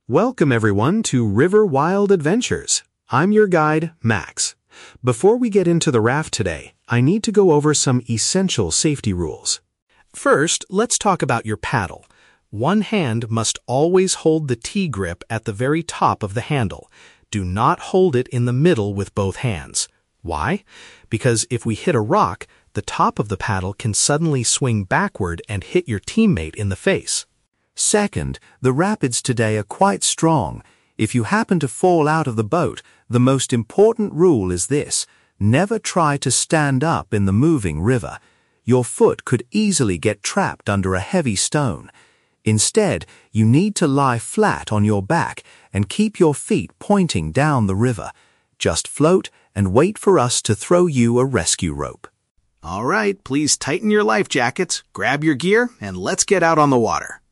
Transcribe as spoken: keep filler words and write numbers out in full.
Welcome everyone to River Wild Adventures. I'm your guide, Max. Before we get into the raft today, I need to go over some essential safety rules. First, let's talk about your paddle. One hand must always hold the T-grip at the very top of the handle. Do not hold it in the middle with both hands. Why? Because if we hit a rock, the top of the paddle can suddenly swing backward and hit your teammate in the face. Second, the rapids today are quite strong. If you happen to fall out of the boat, the most important rule is this: never try to stand up in the moving river. Your foot could easily get trapped under a heavy stone. Instead, you need to lie flat on your back and keep your feet pointing down the river. Just float and wait for us to throw you a rescue rope. All right, please tighten your life jackets, grab your gear, and let's get out on the water.